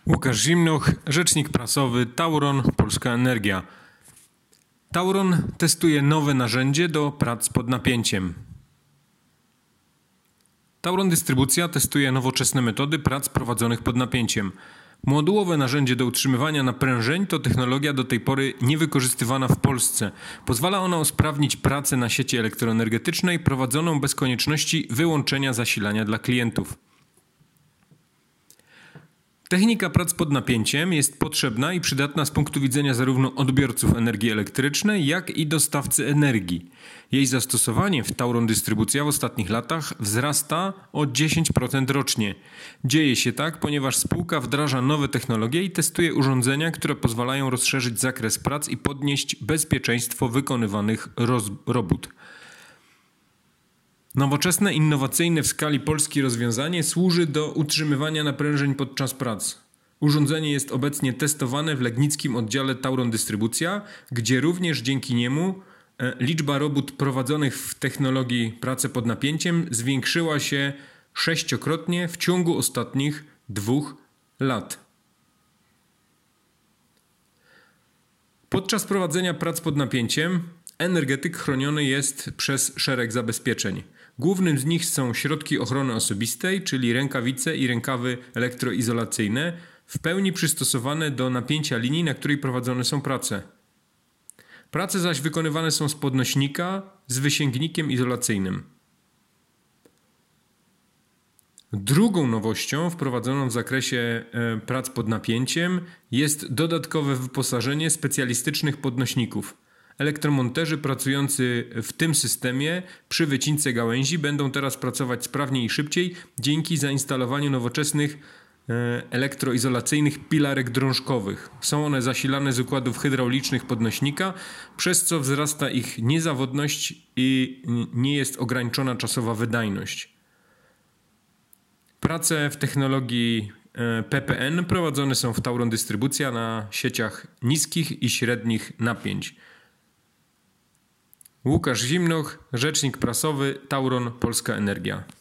Łukasz Zimnoch, rzecznik prasowy Tauron Polska Energia. Tauron testuje nowe narzędzie do prac pod napięciem. Tauron Dystrybucja testuje nowoczesne metody prac prowadzonych pod napięciem. Modułowe narzędzie do utrzymywania naprężeń to technologia do tej pory niewykorzystywana w Polsce. Pozwala ona usprawnić pracę na sieci elektroenergetycznej prowadzoną bez konieczności wyłączenia zasilania dla klientów. Technika prac pod napięciem jest potrzebna i przydatna z punktu widzenia zarówno odbiorców energii elektrycznej, jak i dostawcy energii. Jej zastosowanie w Tauron Dystrybucja w ostatnich latach wzrasta o 10% rocznie. Dzieje się tak, ponieważ spółka wdraża nowe technologie i testuje urządzenia, które pozwalają rozszerzyć zakres prac i podnieść bezpieczeństwo wykonywanych robót. Nowoczesne, innowacyjne w skali Polski rozwiązanie służy do utrzymywania naprężeń podczas prac. Urządzenie jest obecnie testowane w legnickim oddziale Tauron Dystrybucja, gdzie również dzięki niemu liczba robót prowadzonych w technologii pracy pod napięciem zwiększyła się 6-krotnie w ciągu ostatnich 2 lat. Podczas prowadzenia prac pod napięciem energetyk chroniony jest przez szereg zabezpieczeń. Głównym z nich są środki ochrony osobistej, czyli rękawice i rękawy elektroizolacyjne, w pełni przystosowane do napięcia linii, na której prowadzone są prace. Prace zaś wykonywane są z podnośnika z wysięgnikiem izolacyjnym. Drugą nowością wprowadzoną w zakresie prac pod napięciem jest dodatkowe wyposażenie specjalistycznych podnośników. Elektromonterzy pracujący w tym systemie przy wycince gałęzi będą teraz pracować sprawniej i szybciej dzięki zainstalowaniu nowoczesnych elektroizolacyjnych pilarek drążkowych. Są one zasilane z układów hydraulicznych podnośnika, przez co wzrasta ich niezawodność i nie jest ograniczona czasowa wydajność. Prace w technologii PPN prowadzone są w Tauron Dystrybucja na sieciach niskich i średnich napięć. Łukasz Zimnoch, rzecznik prasowy Tauron Polska Energia.